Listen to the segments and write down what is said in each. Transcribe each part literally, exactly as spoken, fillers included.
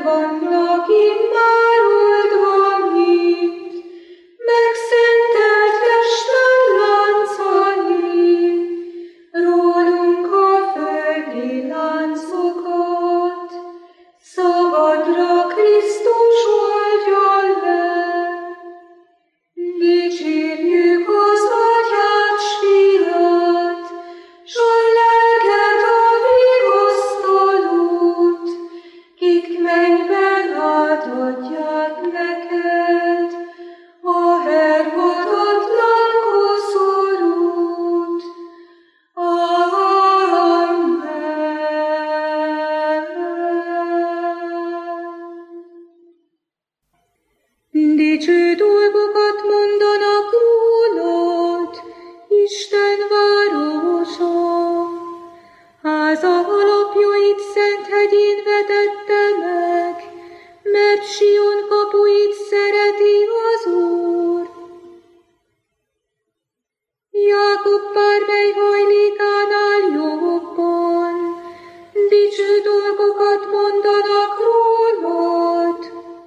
vannak immár oldva itt, megszentelt tested láncai, rólunk a földi láncokat, szabadra Krisztus oldja le. Dicsérjük az Atyát, s Fiat, s a Lelket, a vigasztalót, kik mennyben átadják neked a hervatatlan koszorút. Amen. Dicső dolgokat mondanak rólad, Isten városa. Háza alapjait szent hegyén vetette meg, mert Sion kapuit szereti az Úr. Jákob bármely hajlékánál jobban, dicső dolgokat mondanak rólad.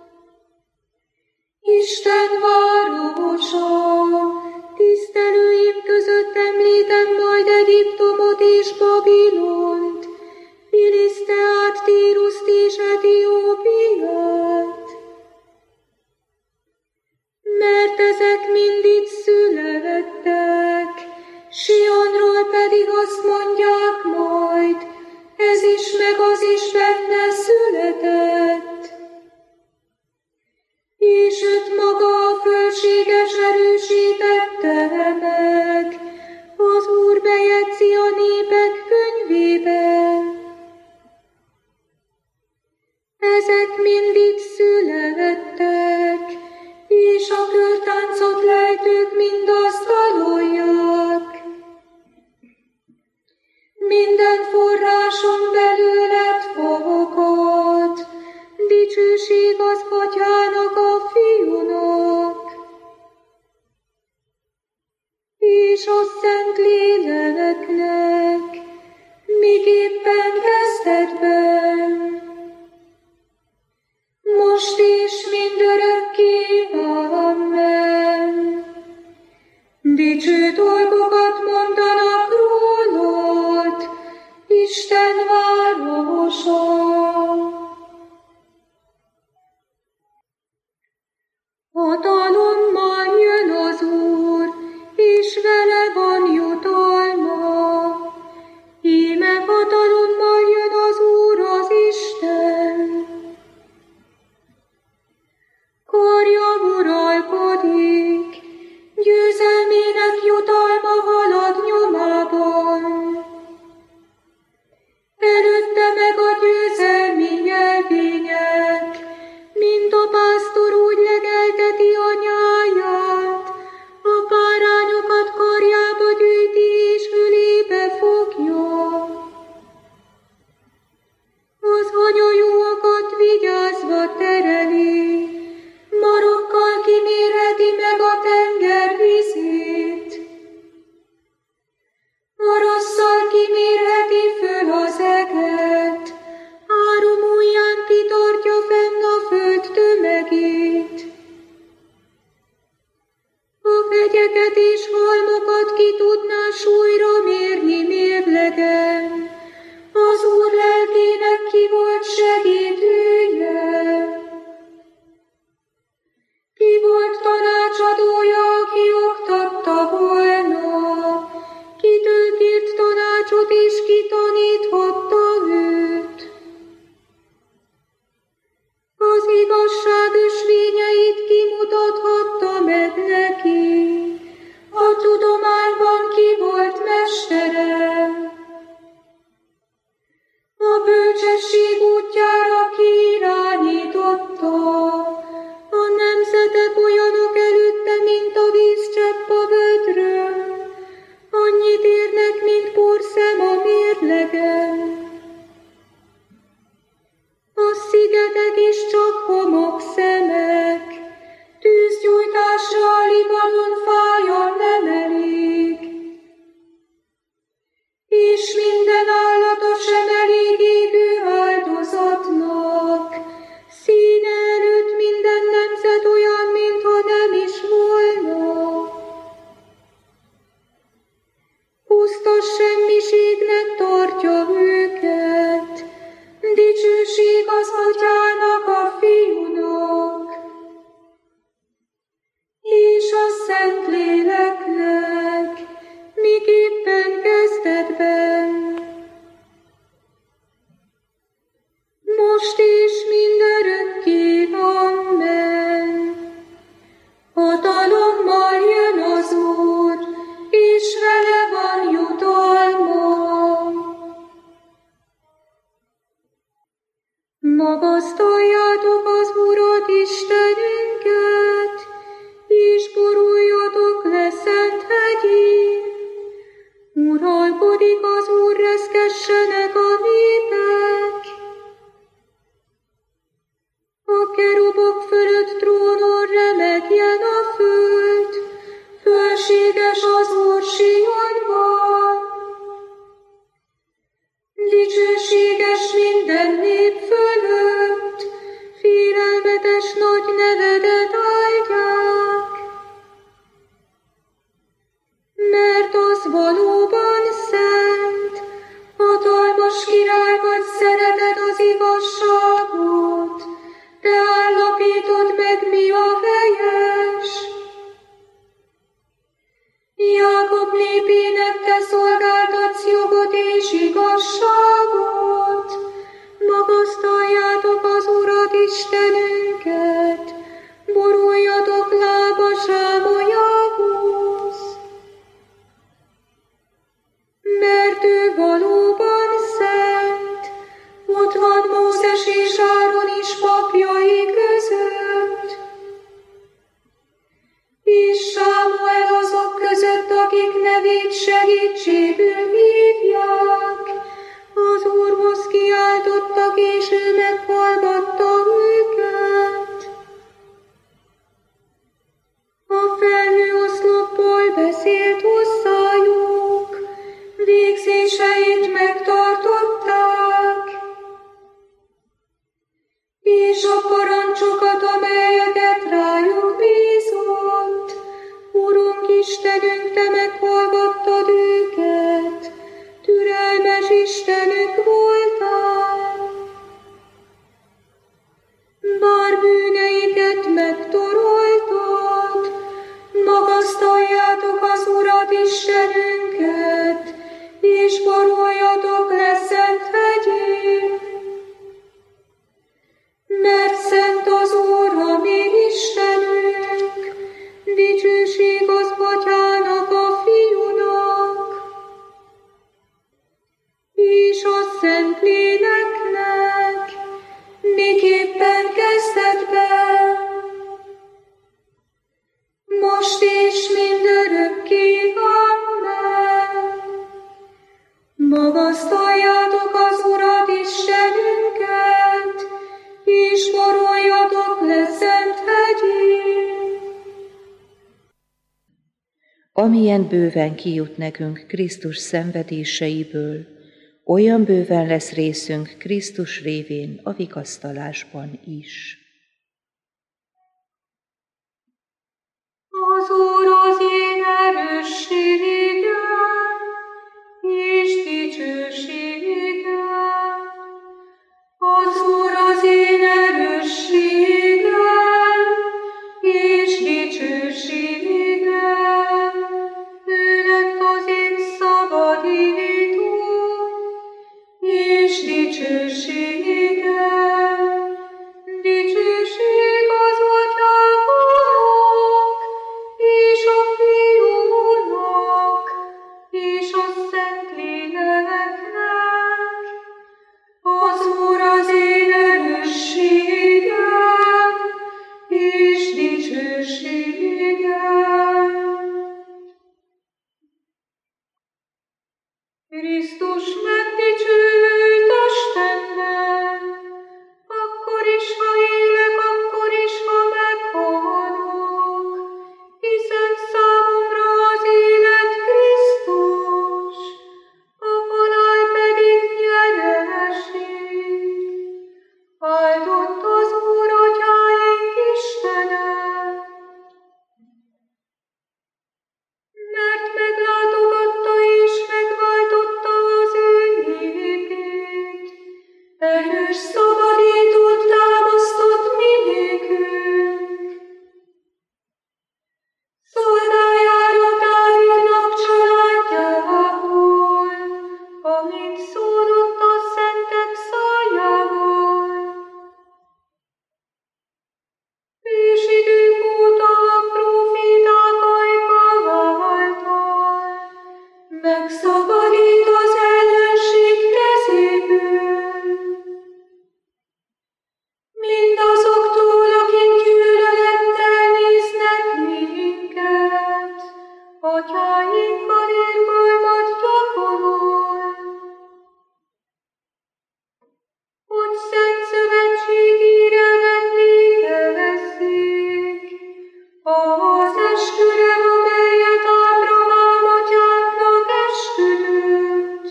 Isten városa, tisztelőim között említem majd Egyiptomot és Babilont, Filiszteát, Tíruszt és Etiópiát. Mert ezek mind itt születtek, Sionról pedig azt mondják majd, ez is meg az is benne született. És őt maga a fölséges erősítette meg, az Úr bejegyzi a népek könyvében. Ezek mind itt születtek, és a körtáncot lejtők mind azt dalolják. Minden forráson belül lett fogat, dicsőség az Atyának, a Fiúnak, és a Szent Léleknek, miképpen kezdetben, most is mindörökké. Amen. Dicső dolgokat mondanak rólad, Isten városa. Hatalommal jön az Úr, és vele van jutalma, íme hatalom Istenünket, boruljatok lába zsámoljához. Mert ő valóban szent, ott van Mózes és Áron is papjai között, és Sámuel azok között, akik nevét segítségül hívják. Az Úrhoz kiáltottak, és ő meghallgatta őket. A felhőoszlopból beszélt hozzájuk, végzéseit megtartották, és a parancsokat, amelyeket rájuk bízott, Urunk Istenünk, te meghallgattad őket, türelmes Istenük voltál. Bár bűneiket megtoroltad, magasztaljátok az Urat Istenünket, és boruljatok le szent hegyén. Mert szent az Úr, a mi Istenünk, dicsőség az Atyának, a Fiúnak, és a Szentléleknek, miképpen kezdetben, most és mindörökké. Amen. Magasztaljátok az Urat Istenünket, és boruljatok le szent hegyén. Amilyen bőven kijut nekünk Krisztus szenvedéseiből, olyan bőven lesz részünk Krisztus révén a vigasztalásban is. Az Úr az én erősségem és dicsőségem. Az Úr az én erősségem és dicsőségem. Ő lett az én szabadítom és dicsőségem. Dicsőség az Atyának és a Fiúnak és a Szentléleknek. Az Úr az én erősségem és dicsőségem. Krisztus megdicsőült testenben, akkor is, ha élek, akkor is, ha meghalok, hiszen számomra az élet Krisztus, a halál pedig nyereség. Áldott az Úr, Atyáink Istene, mert meglátogatta és megváltotta az ő népét. Erős szabadítót támasztott mi nékünk. Szolgájára Dávidnak családjából, amint szólott a szentek szájával. Ősidők óta a próféták ajkával által megszabadít az ellenség kezéből. Mindazoktól, akik gyűlölettel néznek minket, atyáinkkal irgalmat gyakorol. Hogy szent szövetségére emlékezzék, az esküre, amelyet Ábrahám atyánknak esküdött,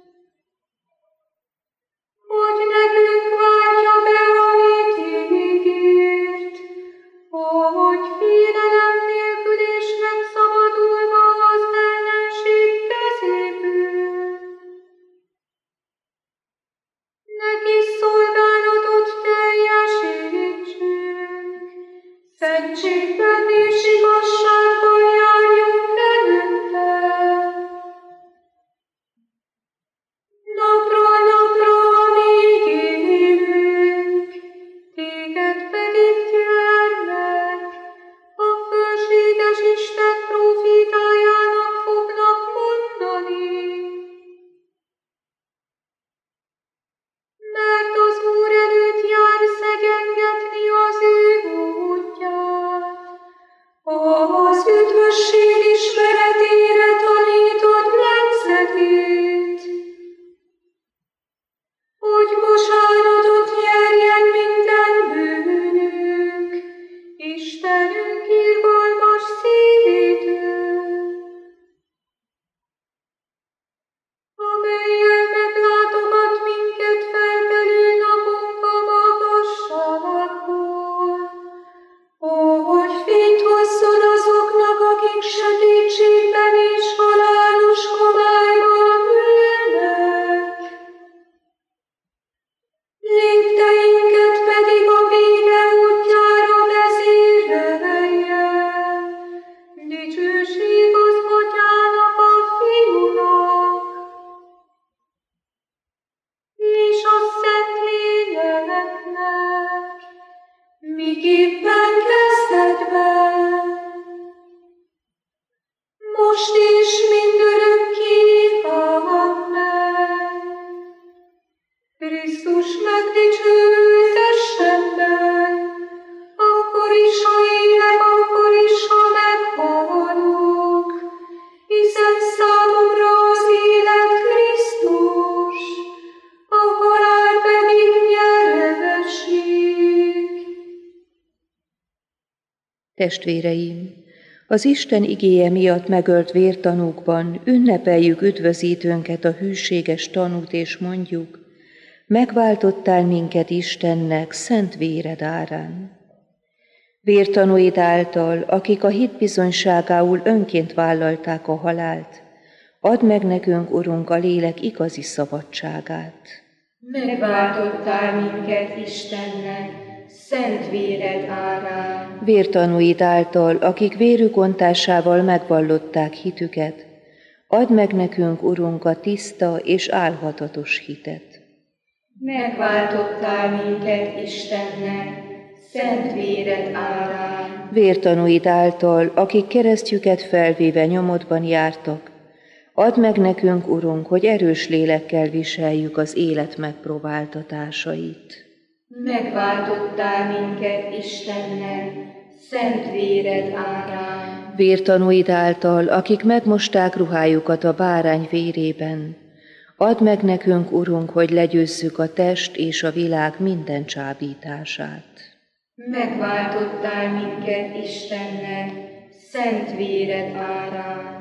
hogy nekünk váltja be, amit ígért, hogy félelem nélkül és megszabadulva az ellenség kezéből. Neki szolgálatot teljesítsünk, szentségben és igazságban járjunk előtte. Napról napra, amíg élünk, téged miképpen kezdetben, most is mindörökké. Amen. Krisztus megdicsőült testemben, akkor is, ha élek, akkor is, ha meghalok, hiszen számomra az élet Krisztus, a halál pedig nyeremesség. Testvéreim, az Isten igéje miatt megölt vértanúkban ünnepeljük üdvözítőnket, a hűséges tanút, és mondjuk: megváltottál minket Istennek szent véred árán. Vértanúid által, akik a hit bizonyságául önként vállalták a halált, add meg nekünk, Urunk, a lélek igazi szabadságát. Megváltottál minket Istennek szent véred árán. Vértanúid által, akik vérük ontásával megvallották hitüket, add meg nekünk, Urunk, a tiszta és álhatatos hitet. Megváltottál minket Istennek szent véred árán. Vértanúid által, akik keresztjüket felvéve nyomodban jártak, add meg nekünk, Urunk, hogy erős lélekkel viseljük az élet megpróbáltatásait. Megváltottál minket Istennek szent véred árán. Vértanúid által, akik megmosták ruhájukat a bárány vérében, add meg nekünk, Urunk, hogy legyőzzük a test és a világ minden csábítását. Megváltottál minket Istennek szent véred árán.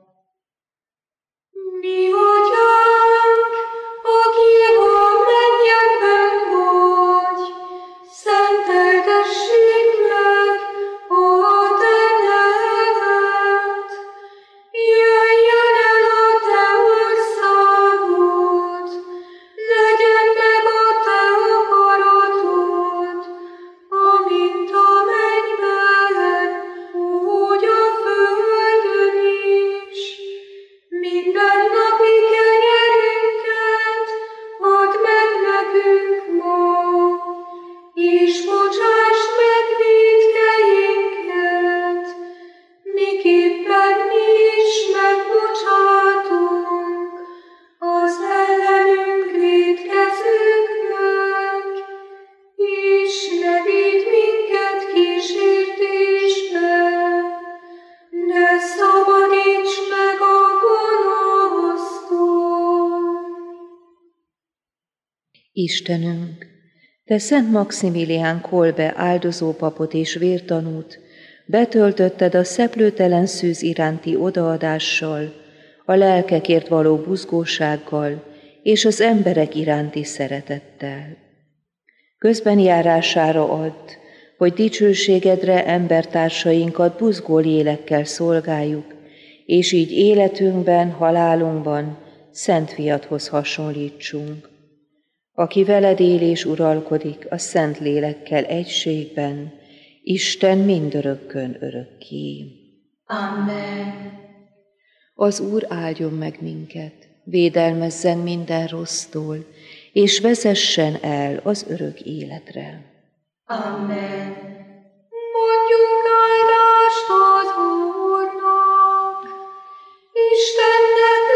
Mi Atyánk, aki a mennyekben vagy, szenteltessék meg a te neved. Jöjjön el a te országod, legyen meg a te akaratod, amint a mennyben, úgy a földön is. Minden napi kenyerünket add meg nekünk ma, és bocsásd meg vétkeinket, miképpen mi is megbocsátunk az ellenünk vétkezőknek, és ne vigy minket kísértésbe, de szabadíts meg a gonosztól. Istenünk, te Szent Maximilián Kolbe áldozópapot és vértanút betöltötted a szeplőtelen szűz iránti odaadással, a lelkekért való buzgósággal és az emberek iránti szeretettel. Közbenjárására add, hogy dicsőségedre embertársainkat buzgó lélekkel szolgáljuk, és így életünkben, halálunkban Szent Fiadhoz hasonlítsunk, aki veled él és uralkodik a Szent Lélekkel egységben, Isten mindörökkön örökké. Amen. Az Úr áldjon meg minket, védelmezzen minden rossztól, és vezessen el az örök életre. Amen. Mondjunk áldást az Úrnak, Istennek